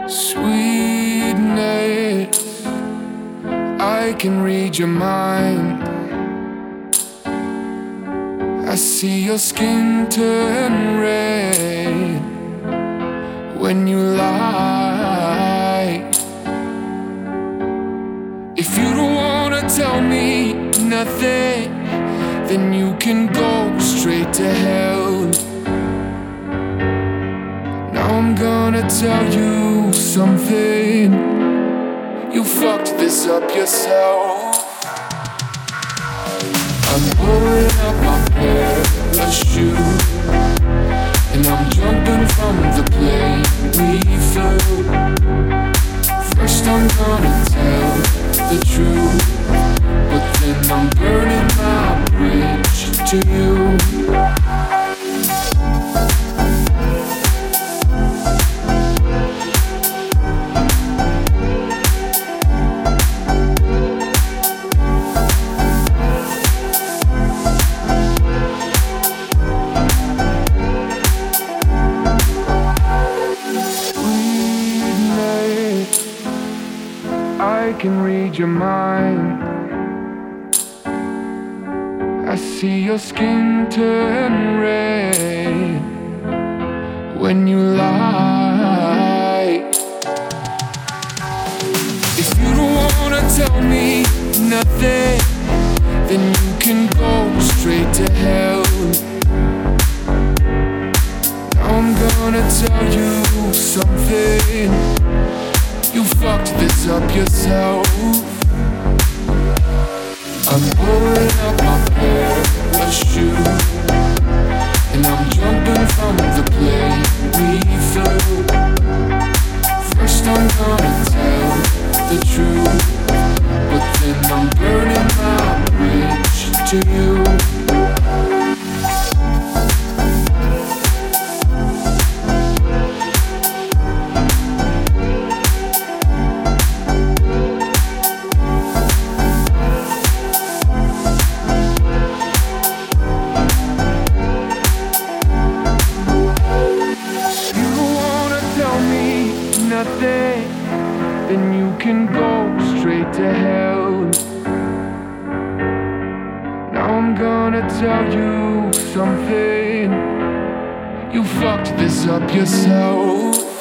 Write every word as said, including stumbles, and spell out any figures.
Sweetness, I can read your mind. I see your skin turn red when you lie. If you don't wanna tell me nothing, then you can go straight to hell. Now I'm gonna tell you something. You fucked this up yourself. I'm pulling up my parachute, and I'm jumping from the plane we flew. First I'm gonna tell the truth, but then I'm burning my bridge to you. I can read your mind. I see your skin turn red when you lie. If you don't wanna tell me nothing, then you can go straight to hell. Now I'm gonna tell you something. You fucked this up yourself. I'm pulling up my parachute, and I'm jumping from the plane we flew. First I'm gonna tell the truth, but then I'm burning my bridge to you. Nothing, then you can go straight to hell. Now I'm gonna tell you something. You fucked this up yourself.